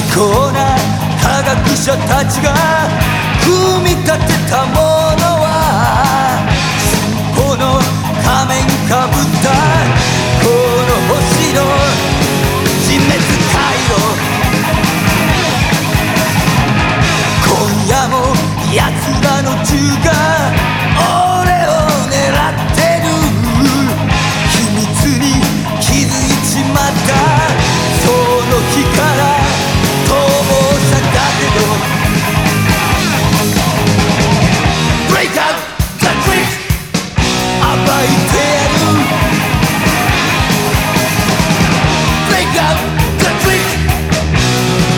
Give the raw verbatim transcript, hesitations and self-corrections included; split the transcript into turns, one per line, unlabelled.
高な科学者たちが組み立てたものは先方の仮面かぶったこの星の自滅回路